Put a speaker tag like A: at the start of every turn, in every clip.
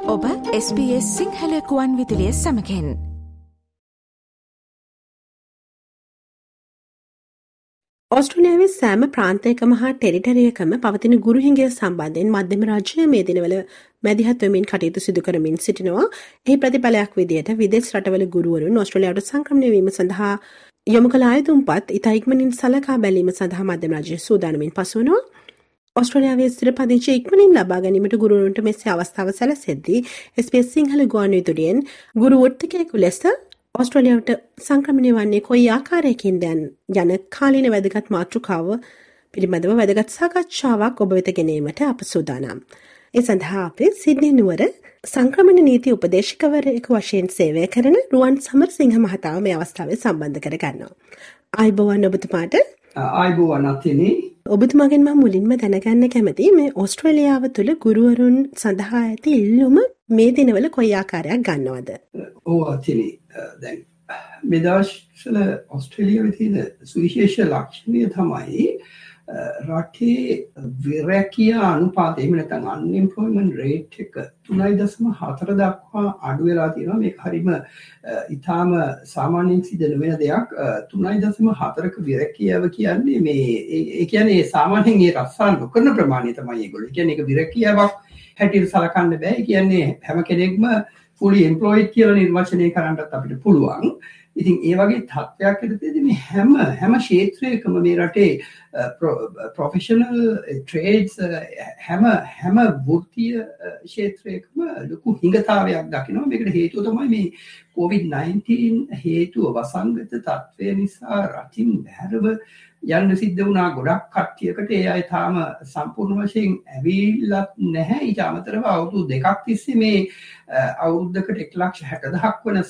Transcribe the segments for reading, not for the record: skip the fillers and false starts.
A: ඔබ SBS සිංහල කුවන් විදුලිය සමඟෙන්
B: ඔස්ට්‍රේලියාවේ සෑම ප්‍රාන්තයකම හා ටෙරිටරියකම පවතින ගුරු හිඟය සම්බන්ධයෙන් මධ්‍යම රාජ්‍යය මේ දිනවල මැදිහත් වෙමින් කටයුතු සිදු කරමින් සිටිනවා. එහි ප්‍රතිඵලයක් විදියට විදේශ රටවල ගුරුවරුන් ඔස්ට්‍රේලියාවට සංක්‍රමණය වීම සඳහා යොමු කළ ආයුධුම්පත් ඉතා ඉක්මනින් සලකා බැලීම සඳහා මධ්‍යම රාජ්‍යය සූදානමින් පසු වෙනවා. ඔස්ට්‍රේලියාවේ ස්ථිර පදිංචි ඉක්මනින් ලබා ගැනීමට ගුරුවරුන්ට මෙසේ අවස්ථාව සැලසෙද්දී SBS සිංහල ගුවන් විදුලියෙන් ගුරු වෘත්තිකයෙකු ලෙස ඔස්ට්‍රේලියාවට සංක්‍රමණය වන්නේ කොයි ආකාරයකින්ද යන කාලීන වැදගත් මාතෘකාව පිළිබඳව වැදගත් සාකච්ඡාවක් ඔබ වෙත ගෙනීමට අප සූදානම්. ඒ සඳහා අපි සිඩ්නි නුවර සංක්‍රමණ නීති උපදේශකවරයෙකු වශයෙන් සේවය කරන රුවන් සමරසිංහ මහතාව මේ අවස්ථාවේ සම්බන්ධ කර ගන්නවා. ආයුබෝවන් ඔබතුමාට.
C: ආයුබෝවන් අතිනි.
B: ඔබතුමාගෙන් මම මුලින්ම දැනගන්න කැමතියි මේ ඕස්ට්‍රේලියාව තුළ ගුරුවරුන් සඳහා ඇති ඉල්ලුම මේ දිනවල කොයි ආකාරයක් ගන්නවද?
C: ඔව් අතිනි. දැන් මේ දවස්වල ඔස්ට්‍රේලියාවේ තියෙන සුවිශේෂ ලක්ෂණය තමයි රටේ විරැකියා අනුපාතය, එහෙම නැත්නම් අන්එම්ප්ලොයිමන්ට් රේට් එක 3.4 දක්වා අඩු වෙලා තියෙනවා. මේක හරිම ඊටාම සාමාන්‍යයෙන් සිදු වෙන දෙයක්. 3.4ක විරැකියාව කියන්නේ ඒ කියන්නේ සාමාන්‍යයෙන් ඒ රස්සා නොකරන ප්‍රමාණය තමයි ඒගොල්ලෝ. ඒ කියන්නේ ඒක විරැකියාවක් හැටියට සලකන්න බෑ. ඒ කියන්නේ හැම කෙනෙක්ම fully employed කියලා නිර්වචනය කරන්නත් අපිට පුළුවන්. ඉතින් ඒ වගේ තත්ත්වයක් ඇතිදී මේ හැම ක්ෂේත්‍රයකම මේ රටේ ප්‍රොෆෙෂනල් ට්‍රේඩ්ස් හැම වෘත්තීය ක්ෂේත්‍රයකම ලොකු හිඟතාවයක් දකිනවා. මේකට හේතුව තමයි මේ COVID-19 හේතුව වසංගත තත්ත්වය නිසා රටින් බැහැරව යන්න සිද්ධ වුණා ගොඩක් කට්ටියකට. ඒ අය තාම සම්පූර්ණ වශයෙන් ඇවිල්ලත් නැහැ. ඊට අමතරව අවුරුදු 2ක් තිස්සේ මේ අවුරුද්දකට 1,60,000ක් වන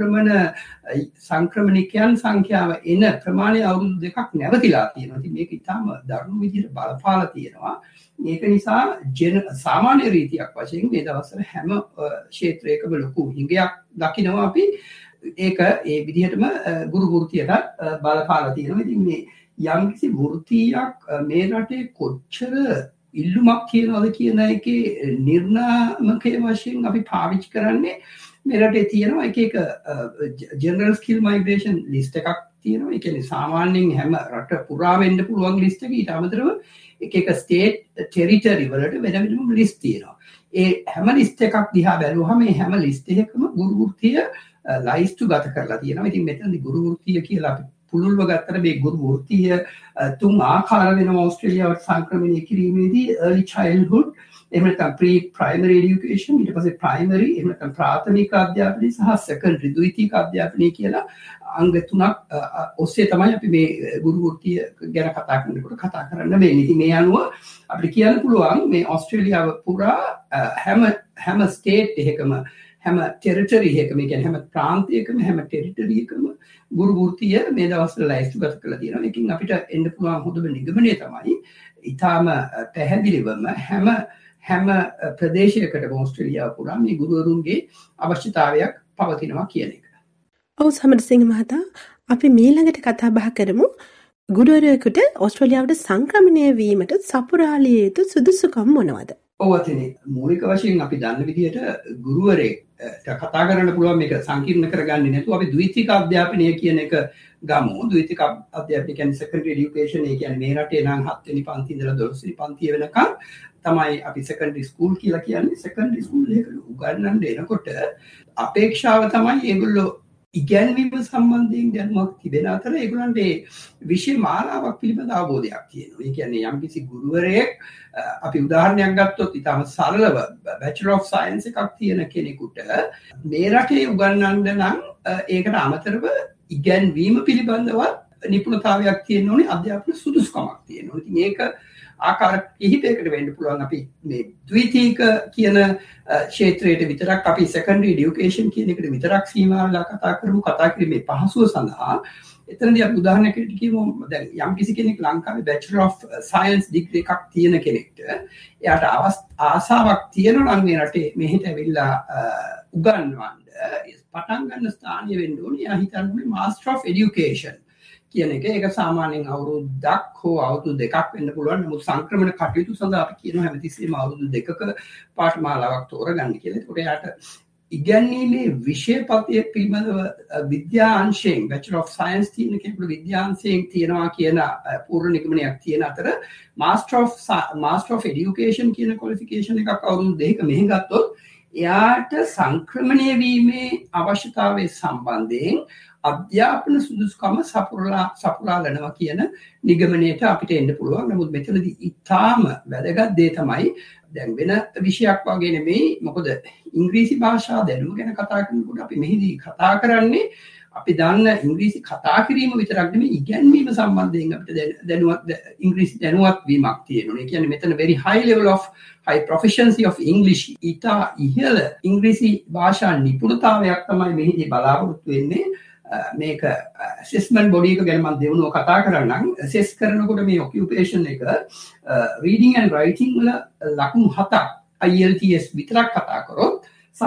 C: සංක්‍රමණිකයන් සංඛ්‍යාව එන ප්‍රමාණය අවුරුදු 2ක් නැවතිලා තියෙනවා. ඉතින් මේක ඉතාම දරුණු විදිහට බලපාලා තියෙනවා. මේක නිසා සාමාන්‍ය රීතියක් වශයෙන් මේ දවස්වල හැම ක්ෂේත්‍රයකම ලොකු හිඟයක් දකිනවා අපි. ඒක ඒ විදිහටම ගුරු වෘත්තියට බලපාලා තියෙනවා. ඉතින් මේ යම්කිසි වෘත්තියක් මේ රටේ කොච්චර ඉල්ලුමක් කියනවාද කියන එකේ නිර්ණායක වශයෙන් අපි පාවිච්චි කරන්නේ මේ රටේ තියෙනවා එක ජෙනරල් ස්කිල් මයිග්‍රේෂන් ලිස්ට් එකක් තියෙනවා. ඒ කියන්නේ සාමාන්‍යයෙන් හැම රට පුරා වෙන්න පුළුවන් ලිස්ට් එක. ඊට අමතරව එක ස්ටේට් ටෙරිටරි වලට වෙන වෙනම ලිස්ට් තියෙනවා. ඒ හැම ලිස්ට් එකක් දිහා බැලුවහම මේ හැම ලිස්ට් එකකම ගුරු වෘත්තිය ලයිස්ට් ගත කරලා තියෙනවා. ඉතින් මෙතනදී ගුරු වෘත්තිය කියලා අපි පුළුල්ව ගත්තට මේ ගුරු වෘත්තිය 3 ආකාර වෙනවා ඕස්ට්‍රේලියාවට සංක්‍රමණය කිරීමේදී. early childhood, එහෙම නැත්නම් pre-primary education, ඊට පස්සේ primary, එහෙම නැත්නම් ප්‍රාථමික අධ්‍යාපනය සහ secondary ද්විතීක අධ්‍යාපනය කියලා අංග 3ක් ඔස්සේ තමයි අපි මේ ගුරු වෘත්තිය ගැන කතා කරනකොට කතා කරන්න වෙන්නේ. ඉතින් මේ අනුව අපිට කියන්න පුළුවන් මේ ඕස්ට්‍රේලියාව පුරා හැම ස්ටේට් එකකම හැම ටෙරිටරි එකකම, ඒ කියන්නේ හැම ප්‍රාන්තයකම හැම ටෙරිටරි එකකම ගුරු වෘත්තිය මේ දවස්වල ලයිස්ට්ගත කරලා තියෙනවා. ඒකෙන් අපිට එන්න පුළුවන් හොඳම නිගමනය තමයි ඊටාම පැහැදිලිවම හැම ප්‍රදේශයකටම ඕස්ට්‍රේලියාව පුරා මේ ගුරුවරුන්ගේ අවශ්‍යතාවයක් පවතිනවා කියන එක.
B: ඔව් සමරසිංහ මහතා, අපි ඊළඟට කතා බහ කරමු ගුරුවරයෙකුට ඕස්ට්‍රේලියාවට සංක්‍රමණය වීමට සපුරාලිය යුතු සුදුසුකම් මොනවද?
C: ඔව් අතිනේ, මූලික වශයෙන් අපි දන්න විදිහට ගුරුවරයෙක් කතා කරන්න පුළුවන් මේක සංකීර්ණ කරගන්නේ නැතුව අපි ද්විතීක අධ්‍යාපනය කියන එක ගමු. ද්විතීක අධ්‍යාපනය කියන්නේ secondary education. ඒ කියන්නේ මේ රටේ නම් 7 වෙනි පන්ති ඉඳලා 12 වෙනි පන්තිය වෙනකම් තමයි අපි secondary school කියලා කියන්නේ. secondary school එක උගන්වන්න එනකොට අපේක්ෂාව තමයි ඒගොල්ලෝ ඉගැන්වීම සම්බන්ධයෙන් දැනුමක් තිබෙන අතර ඒගොල්ලන්ට ඒ විෂය මාලාවක් පිළිබඳ අවබෝධයක් තියෙනවා. ඒ කියන්නේ යම්කිසි ගුරුවරයෙක් අපි උදාහරණයක් ගත්තොත් ඊටම සරලව Bachelor of Science එකක් තියෙන කෙනෙකුට මේ රටේ උගන්වන්න නම් ඒකට අමතරව ඉගැන්වීම පිළිබඳව නිපුණතාවයක් තියෙන්න ඕනේ, අධ්‍යාපන සුදුසුකමක් තියෙන්න ඕනේ. ඉතින් ඒක ආකාර කිහිපයකට වෙන්න පුළුවන්. අපි මේ ද්විතීක කියන ක්ෂේත්‍රයට විතරක් අපි secondary education කියන එකට විතරක් සීමා වෙලා කතා කිරීමේ පහසුව සඳහා එතනදී අපි උදාහරණයකට කියමු. දැන් යම්කිසි කෙනෙක් ලංකාවේ Bachelor of Science degree එකක් තියෙන කෙනෙක්ට එයාට ආසාවක් තියෙනවා නම් මේ රටේ මෙහෙට ඇවිල්ලා උගන්වන්න පටන් ගන්න ස්ථානය වෙන්න ඕනේ. එයා හිතන්නේ Master of Education කියන එක ඒක සාමාන්‍යයෙන් අවුරුද්දක් හෝ අවුරුදු දෙකක් වෙන්න පුළුවන්. නමුත් සංක්‍රමණ කටයුතු සඳහා අපි කියනවා හැමතිස්සෙම අවුරුදු දෙකක පාඨමාලාවක් තෝරගන්න කියලා. ඒකට යාට ඉගැන්වීමේ විෂයපතය පිළිබඳව විද්‍යාංශයෙන් Bachelor of Science තියෙන කෙනෙකුට විද්‍යාංශයෙන් තියනවා කියන පූර්ව නිගමනයක් තියෙන අතර Master of Education කියන qualification එකක් අවුරුදු දෙකක මෙහෙ ගත්තොත් එයාට සංක්‍රමණය වීමේ අවශ්‍යතාවය සම්බන්ධයෙන් අධ්‍යාපන සුදුසුකම සපුරා ගන්නවා කියන නිගමනයට අපිට එන්න පුළුවන්. නමුත් මෙතනදී ඉතාම වැදගත් දේ තමයි දැන් වෙන විෂයක් වගේ නෙමෙයි. මොකද ඉංග්‍රීසි භාෂා දැනුම ගැන කතා කරනකොට අපි මෙහිදී කතා කරන්නේ අපි දන්න ඉංග්‍රීසි කතා කිරීම විතරක් නෙමෙයි ඉගැන්වීම සම්බන්ධයෙන් අපිට ඉංග්‍රීසි දැනුවත් වීමක් තියෙනවා. ඒ කියන්නේ මෙතන very high level of high proficiency of English ඉතා ඉහළ ඉංග්‍රීසි භාෂා නිපුණතාවයක් තමයි මෙහිදී බලාපොරොත්තු වෙන්නේ. මේක assessment body එක ගැන මම දෙවනුව කතා කරන්නම්. assess කරනකොට මේ occupation එක reading and writing වල ලකුණු 7ක් IELTS විතරක් කතා කරොත්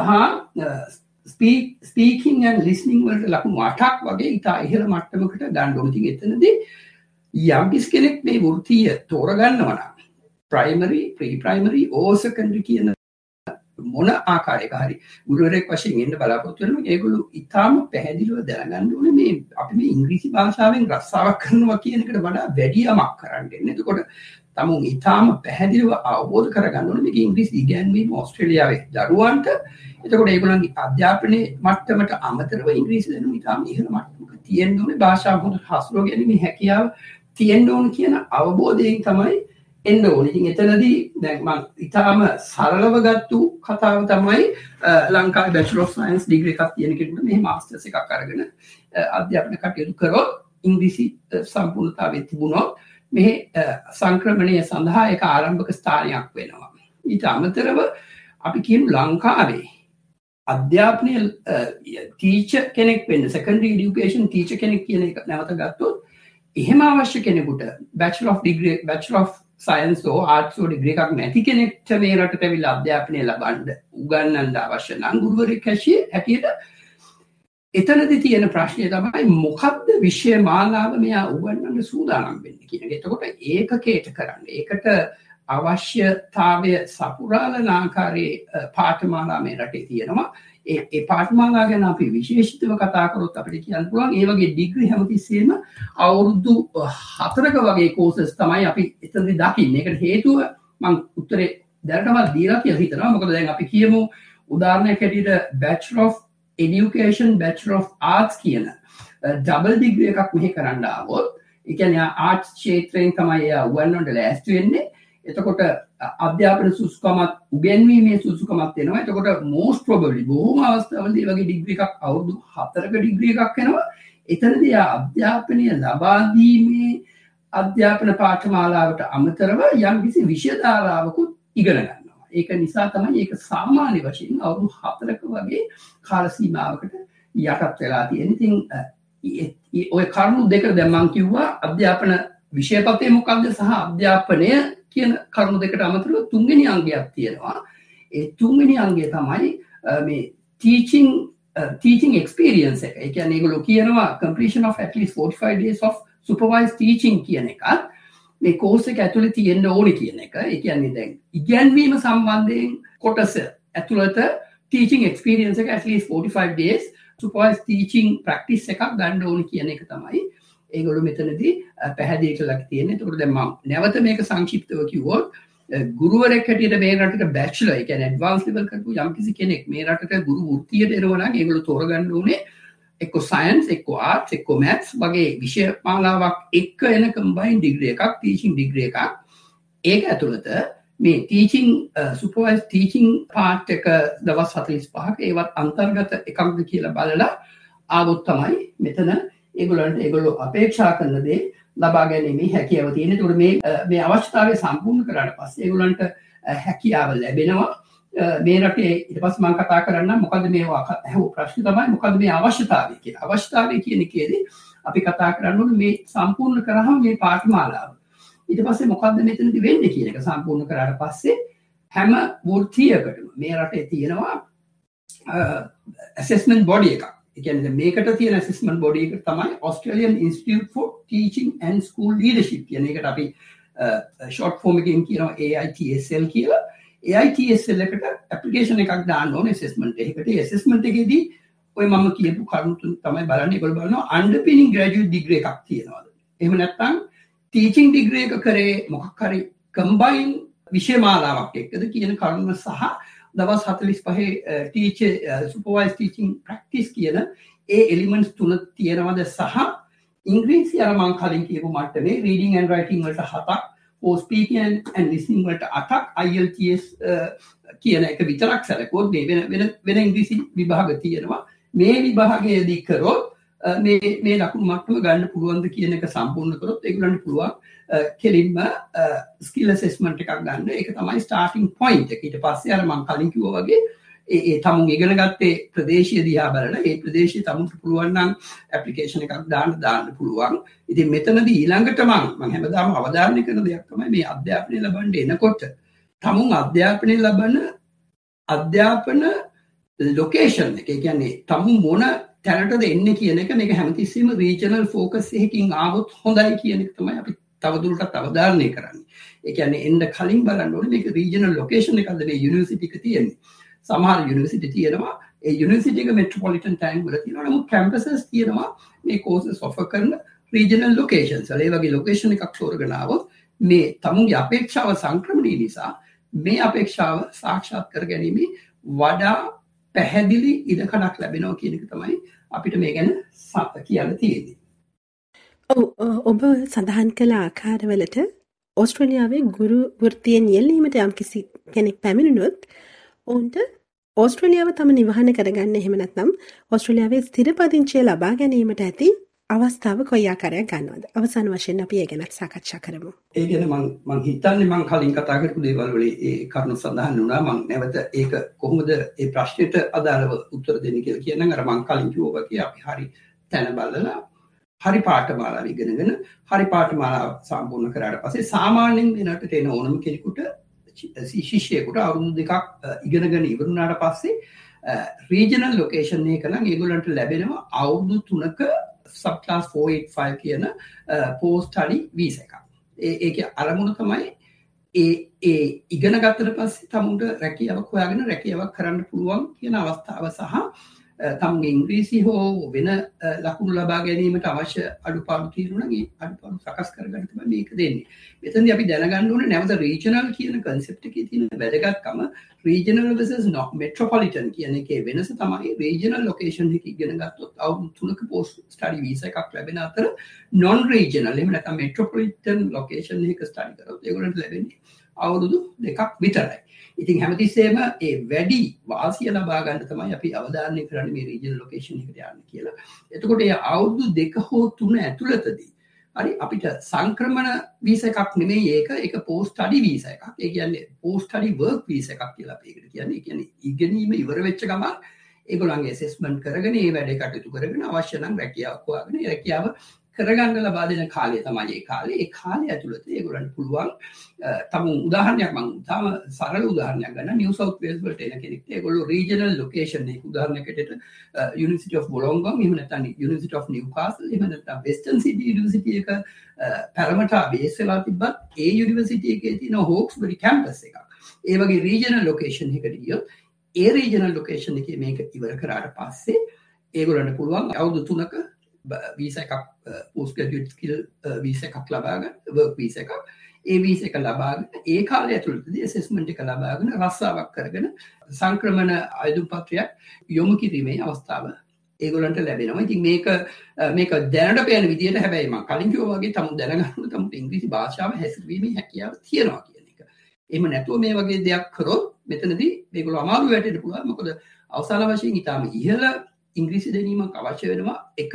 C: සහ speaking and listening වලට ලකුණු 8ක් වගේ ඉතා ඉහළ මට්ටමකට ගන්න ඕනේ. ඉතින් එතනදී යම් කෙනෙක් මේ වෘත්තිය තෝරගන්නවා නම් primary, pre-primary or secondary කියන මොන ආකාරයක හරි ගුරුවරයෙක් වශයෙන් එන්න බලාපොරොත්තු වෙනවා. ඒගොල්ලෝ ඉතාම පැහැදිලිව දැනගන්න ඕනේ මේ අපි මේ ඉංග්‍රීසි භාෂාවෙන් රස්සාවක් කරනවා කියන එකට වඩා වැඩි යමක් කරන්න දෙන්නේ. එතකොට තමුන් ඉතාම පැහැදිලිව අවබෝධ කරගන්න ඕනේ මේක ඉංග්‍රීසි ඉගෙනීම ඕස්ට්‍රේලියාවේ දරුවන්ට. එතකොට ඒගොල්ලන්ගේ අධ්‍යාපනයේ මට්ටමට අමතරව ඉංග්‍රීසි දැනුම ඉතාම ඉහළ මට්ටමක තියෙන්න ඕනේ. භාෂාව හොඳට හසුරුව ගැනීමේ හැකියාව තියෙන්න ඕන කියන අවබෝධයෙන් තමයි එන්න ඕනේ. ඉතින් එතනදී දැන් මම ඉතාම සරලව ගත්තු කතාව තමයි ලංකාවේ Bachelor of Science degree එකක් තියෙන කෙනෙකුට මේ මාස්ටර්ස් එකක් අරගෙන අධ්‍යාපන කටයුතු කරොත් ඉංග්‍රීසි සම්පූර්ණතාවයේ තිබුණොත් මේ සංක්‍රමණය සඳහා ඒක ආරම්භක ස්ථානයක් වෙනවා. ඊට අමතරව අපි කියමු ලංකාවේ අධ්‍යාපනය ටීචර් කෙනෙක් වෙන්න secondary education teacher කෙනෙක් කියන එක නැවත ගත්තොත් එහෙම අවශ්‍ය කෙනෙකුට Bachelor of Science or Arts or degree එකක් නැති කෙනෙක්ට මේ රටට ඇවිල්ලා අධ්‍යාපනය ලබන්න උගන්වන්න අවශ්‍ය නම් ගුරුවරයෙක් හැටියට එතනදී තියෙන ප්‍රශ්නය තමයි මොකක්ද විෂය මාලාව මෙයා උගන්වන්න සූදානම් වෙන්නේ කියන එක. එතකොට ඒකකයට කරන්න. ඒකට අවශ්‍යතාවය සපුරාලන ආකාරයේ පාඨමාලා මේ රටේ තියෙනවා. ඒ පාඨමාලා ගැන අපි විශේෂිතව කතා කරොත් අපිට කියන්න පුළුවන් ඒ වගේ ඩිග්‍රී හැමතිස්සෙම අවුරුදු 4ක වගේ කෝසස් තමයි අපි එතනදී දකින්නේ. ඒකට හේතුව මම උත්තරේ දැනටමත් දීලා කියලා හිතනවා. මොකද දැන් අපි කියමු උදාහරණයක් හැටියට Bachelor of Education, Bachelor of Arts කියන ඩබල් ඩිග්‍රී එකක් මෙහි කරන්න ආවොත් ඒ කියන්නේ ආර්ට්ස් ක්ෂේත්‍රයෙන් තමයි එයා උගන්වන්න ලෑස්ති වෙන්නේ. එතකොට අධ්‍යාපන සුසුකමත් උගන්වීමේ සුසුකමත් වෙනවා. එතකොට most probably බොහෝම අවස්ථාවලදී වගේ ඩිග්‍රී එකක් අවුරුදු 4ක ඩිග්‍රී එකක් වෙනවා. එතනදී අධ්‍යාපනය ලබා දීමේ අධ්‍යාපන පාඨමාලාවට අමතරව යම්කිසි විෂය ධාරාවකුත් ඉගෙන ගන්නවා. ඒක නිසා තමයි ඒක සාමාන්‍ය වශයෙන් අවුරුදු 4ක වගේ කාල සීමාවකට යටත් වෙලා තියෙන්නේ. ඉතින් ඔය කරුණු දෙක දැන් මම කිව්වා අධ්‍යාපන විෂයපතේ මොකක්ද සහ අධ්‍යාපනය කියන කරුණු දෙකට අමතරව තුන්වෙනි අංගයක් තියෙනවා. ඒ තුන්වෙනි අංගය තමයි මේ teaching experience එක. ඒ කියන්නේ ඒගොල්ලෝ කියනවා completion of at least 45 days of supervised teaching කියන එකත් මේ කෝස් එක ඇතුලේ තියෙන්න ඕනේ කියන එක. ඒ කියන්නේ දැන් ඉගැන්වීම සම්බන්ධයෙන් කොටස ඇතුළත teaching experience එක at least 45 days supervised teaching practice එකක් ගන්න ඕනේ කියන එක තමයි ඒගොල්ලෝ මෙතනදී පැහැදිලි කරලා තියෙන්නේ. ඒකට දැන් මම නැවත මේක සංක්ෂිප්තව කිව්වොත් ගුරුවරයෙක් හැටියට මේ රටට බැචලර් ඒ කියන්නේ ඇඩ්වාන්ස් ලෙවල් කරපු යම්කිසි කෙනෙක් මේ රටට ගුරු වෘත්තියට එනවා නම් ඒගොල්ලෝ තෝරගන්න ඕනේ එක්ක සයන්ස් එක්ක ආර්ට්ස් එක්ක මැත්ස් වගේ විෂය මාලාවක් එක්ක එන කම්බයින්ඩ් ඩිග්‍රී එකක් ටීචින් ඩිග්‍රී එකක්. ඒක ඇතුළත මේ ටීචින් සුපර්වයිස් ටීචින් පාර්ට් එක දවස් 45ක ඒවත් අන්තර්ගත එකක්ද කියලා බලලා ආවොත් තමයි මෙතන ඒගොල්ලෝ අපේක්ෂා කරන දේ ලබා ගැනීමේ හැකියාව තියෙන. ඒකට මේ අවශ්‍යතාවය සම්පූර්ණ කරාට පස්සේ ඒගොල්ලන්ට හැකියාව ලැබෙනවා. මේ රටේ ඊට පස්සේ මම කතා කරන්නම් මොකද්ද මේ අහුව ප්‍රශ්නේ තමයි මොකද්ද මේ අවශ්‍යතාවය කියලා. අවශ්‍යතාවය කියන එකේදී අපි කතා කරන්න ඕනේ මේ සම්පූර්ණ කරාම මේ පාඨමාලාව. ඊට පස්සේ මොකද්ද මෙතනදී වෙන්නේ කියන එක සම්පූර්ණ කරාට පස්සේ හැම වෘත්තියකටම මේ රටේ තියෙනවා assessment body එකක්. ඒ කියන්නේ මේකට තියෙන assessment body එක තමයි Australian Institute for Teaching and School Leadership කියන එකට අපි short form එකකින් කියනවා AITSL කියලා. AITSL එකට application එකක් දාන්න ඕනේ assessment එකකට. ඒ assessment එකේදී ඔය මම කියපු කරුණු තුන තමයි බලන්නේ. ඒගොල්ලෝ බලනවා underpinning graduate degree එකක් තියෙනවද? එහෙම නැත්නම් teaching degree එක කරේ මොකක් හරි combine විෂය මාලාවක් එක්කද කියන කරුණ සහ දවස් 45 teacher supervised teaching practice කියන ඒ elements තුන තියෙනවද සහ ඉංග්‍රීසි අර මම කලින් කියපු මට්ටමේ reading and writing වලට 7ක් for speaking and listening වලට 8ක් IELTS කියන එක විතරක් සැලකුවොත් වෙන ඉංග්‍රීසි විභාග තියෙනවා. මේ විභාගයේදී කරොත් මේ ලකුණු මට්ටම ගන්න පුළුවන්ද කියන එක සම්පූර්ණ කරොත් ඒගොල්ලන්ට පුළුවන් කෙලින්ම ස්කිල් ඇසෙස්මන්ට් එකක් ගන්න. ඒක තමයි ස්ටාර්ටින් පොයින්ට් එක. ඊට පස්සේ අර මම කලින් කිව්වා වගේ ඒ තමුන් ඉගෙන ගත්තේ ප්‍රදේශීය දිහා බලලා ඒ ප්‍රදේශයේ තමුන්ට පුළුවන් නම් ඇප්ලිකේෂන් එකක් දාන්න පුළුවන්. ඉතින් මෙතනදී ඊළඟට මම හැමදාම අවධාරණය කරන දෙයක් තමයි මේ අධ්‍යාපනය ලබන්න එනකොට තමුන් අධ්‍යාපනය ලබන අධ්‍යාපන ලොකේෂන් එක. ඒ කියන්නේ තමුන් මොන තැනටද එන්නේ කියන එක මේක හැමතිස්සෙම රීජනල් ෆෝකස් එකකින් ආවොත් හොඳයි කියන එක තමයි අපි තවදුරටත් අවධාරණය කරන්නේ. ඒ කියන්නේ එන්න කලින් බලන්න ඕනේ මේක රීජනල් ලොකේෂන් එකක්ද මේ යුනිවර්සිටි එක තියෙන්නේ. සමහර යුනිවර්සිටි තියෙනවා ඒ යුනිවර්සිටි එක මෙට්‍රොපොලිටන් ටයිම් වල තියෙනවා. නමුත් කැම්පසස් තියෙනවා මේ කෝසස් ඔෆර් කරන රීජනල් ලොකේෂන්ස් වල. ඒ වගේ ලොකේෂන් එකක් තෝරගෙන ආවොත් මේ තමුන්ගේ අපේක්ෂාව සංක්‍රමණය නිසා මේ අපේක්ෂාව සාක්ෂාත් කර ගැනීම වඩා පැහැදිලි ඉඩකඩක් ලැබෙනවා කියන එක තමයි අපිට මේ ගැන කියන්න තියෙන්නේ.
B: ඔබ සඳහන් කළ ආකාරවලට ඕස්ට්‍රේලියාවේ ගුරු වෘත්තියෙන් යෙල්ලීමට යම්කිසි කෙනෙක් පැමිණුණොත් ඔවුන්ට ඕස්ට්‍රේලියාව තම නිවහන කරගන්න එහෙම නැත්නම් ඕස්ට්‍රේලියාවේ ස්ථිර පදිංචිය ලබා ගැනීමට ඇති අවස්ථාව කොයි ආකාරයක් ගන්නවද? අවසාන වශයෙන් අපි ඒ ගැන සාකච්ඡා කරමු.
C: ඒ ගැන මම හිතන්නේ මම කලින් කතා කරපු දේවල් වල ඒ කරුණු සඳහන් වුණා. මම නැවත ඒක කොහොමද ඒ ප්‍රශ්නෙට අදාළව උත්තර දෙන්නේ කියලා කියනනම් අර මම කලින් කිව්වා වගේ අපි හරි තැන බලලා හරි පාඨමාලාව ඉගෙනගෙන හරි පාඨමාලාව සම්පූර්ණ කරාට පස්සේ සාමාන්‍යයෙන් වෙනට එන ඕනම කෙනෙකුට ශිෂ්‍යයෙකුට අවුරුදු දෙකක් ඉගෙනගෙන ඉවරුණාට පස්සේ රීජනල් ලොකේෂන් එක නම් ඒගොල්ලන්ට ලැබෙනවා අවුරුදු 3ක සබ් ක්ලාස් 485 කියන පෝස්ට් ස්ටඩි වීසා එකක්. ඒකේ අරමුණ තමයි ඒ ඉගෙන ගත්තට පස්සේ තමුන්ට රැකියාවක් හොයාගෙන රැකියාවක් කරන්න පුළුවන් කියන අවස්ථාව සහ තමුන්ගේ ඉංග්‍රීසි හෝ වෙන ලකුණු ලබා ගැනීමට අවශ්‍ය අඩුපාඩු තියෙනවා නම් ඒ අඩුපාඩු සකස් කරගන්න තමයි මේක දෙන්නේ. මෙතනදී අපි දැනගන්න ඕනේ නැවත රීජනල් කියන concept එකේ තියෙන වැදගත්කම regional versus metropolitan කියන එකේ වෙනස තමයි regional location එක ඉගෙන ගත්තොත් අවුරුදු 3ක post study visa එකක් ලැබෙන අතර non regional එහෙම නැත්නම් metropolitan location එක study කරොත් ඒගොල්ලන්ට ලැබෙන්නේ අවුරුදු 2ක් විතරයි. ඉතින් හැමතිස්සෙම ඒ වැඩි වාසිය ලබා ගන්න තමයි අපි අවධාරණය කරන්නේ මේ regional location එකට යන්න කියලා. එතකොට ඒ අවුරුදු 2 හෝ 3 ඇතුළතදී හරි අපිට සංක්‍රමණ වීසා එකක් නෙමෙයි ඒක post study visa එකක්. ඒ කියන්නේ post study work visa එකක් කියලා අපි ඒකට කියන්නේ. ඒ කියන්නේ ඉගෙනීම ඉවර වෙච්ච ගමන් ඒගොල්ලන්ගේ assessment කරගෙන ඒ වැඩේ කටයුතු කරගෙන අවශ්‍ය නම් රැකියාවක් හොයාගෙන ඒ රැකියාව කරගන්න ලබා දෙන කාලය තමයි ඒ කාලේ. ඒ කාලය ඇතුළත ඒගොල්ලන්ට පුළුවන් තමුන් උදාහරණයක් මම තාම සරල උදාහරණයක් ගන්න නිව් සවුත් වේල්ස් වලට එන කෙනෙක්ට ඒගොල්ලෝ regional location එක උදාහරණයකට University of Wollongong එහෙම නැත්නම් University of Newcastle එහෙම නැත්නම් Western Sydney University එක Parramatta base වෙලා තිබ්බත් ඒ university එකේ තියෙන Hawkesbury campus එකක්. ඒ වගේ regional location එකකට ගියොත් ඒ regional location එකේ මේක ඉවර කරාට පස්සේ ඒගොල්ලන්ට පුළුවන් අවුරුදු 3ක වීසා එකක් post graduate skill වීසා එකක් ලබා ගන්න work වීසා එකක් ඒ වීසා එක ලබාගෙන ඒ කාලය ඇතුළතදී assessment එක ලබාගෙන රස්සාවක් කරගෙන සංක්‍රමණ ආයුධ පත්‍රයක් යොමු කිරීමේ අවස්ථාව ඒගොල්ලන්ට ලැබෙනවා. ඉතින් මේක දැනට පේන විදිහට හැබැයි මම කලින් කිව්වා වගේ තමුන් දැනගන්න ඕනේ තමුන්ට ඉංග්‍රීසි භාෂාව හැසිරවීමේ හැකියාව තියෙනවා කියන එක. එහෙම නැතුව මේ වගේ දෙයක් කරොත් මෙතනදී මේගොල්ලෝ අමාරු වැටෙන්න පුළුවන්. මොකද අවසාන වශයෙන් ඊටාම ඉහළ ඉංග්‍රීසි දැනීමක් අවශ්‍ය වෙනවා එක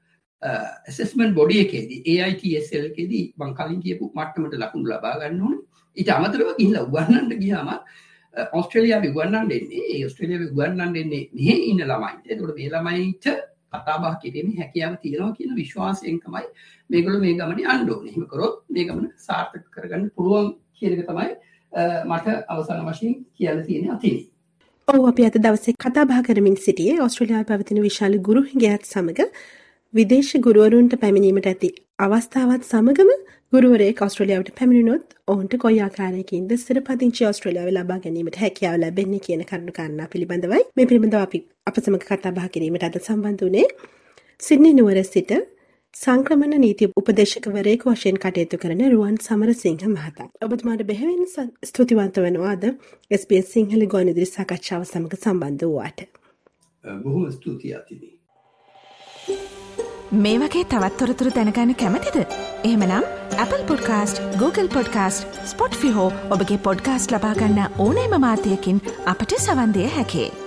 C: assessment body එකේදී AITSL එකේදී මම කලින් කියපු මට්ටමට ලකුණු ලබා ගන්න ඕනේ. ඊට අමතරව ගිහිල්ලා උගන්වන්න ගියාම ඕස්ට්‍රේලියාවේ උගන්වන්න එන්නේ ඒ ඕස්ට්‍රේලියාවේ උගන්වන්න එන්නේ මෙහි ඉන්න ළමයින්ට. ඒකට මේ ළමයින්ට කතා බහ කිරීමේ හැකියාව තියෙනවා කියන විශ්වාසයෙන් තමයි මේගොල්ලෝ මේ ගමනේ යන්න ඕනේ. එහෙම කරොත් මේ ගමන සාර්ථක කරගන්න පුළුවන් කියන එක තමයි මට අවසාන වශයෙන් කියන්න තියෙන අතිනේ.
B: ඔව් අපි අද දවසේ කතා බහ කරමින් සිටියේ ඕස්ට්‍රේලියාවේ පවතින විශාල ගුරු හිඟයත් සමග විදේශ ගුරුවරුන්ට පැමිණීමට ඇති අවස්ථාවත් සමගම ගුරුවරයෙක් ඕස්ට්‍රේලියාවට පැමිණුණොත් ඔවුන්ට කොයි ආකාරයකින්ද ස්ථිරපදිංචි ඕස්ට්‍රේලියාවේ ලබා ගැනීමට හැකියාව ලැබෙන්නේ කියන කරුණු කාරණා පිළිබඳවයි මේ පිළිබඳව අපි අප සමග කතා බහ කිරීමට අද සම්බන්ධ වුණේ සිඩ්නි නුවර සිට සංක්‍රමණ නීති උපදේශකවරයෙකු වශයෙන් කටයුතු කරන රුවන් සමරසිංහ මහතා. ඔබතුමාට බෙහෙවින් ස්තුතිවන්ත වෙනවා අද SBS සිංහල ගුවන්විදුලි සාකච්ඡාව සමග සම්බන්ධ වූවාට.
C: බොහොම ස්තුතියි අතිනි.
A: මේ වගේ තවත් තොරතුරු දැනගන්න කැමතිද? එහෙමනම් Apple Podcast, Google Podcast, Spotify හෝ ඔබගේ පොඩ්කාස්ට් ලබා ගන්න ඕනෑම මාධ්‍යයකින් අපට සවන් දෙන්න හැකියි.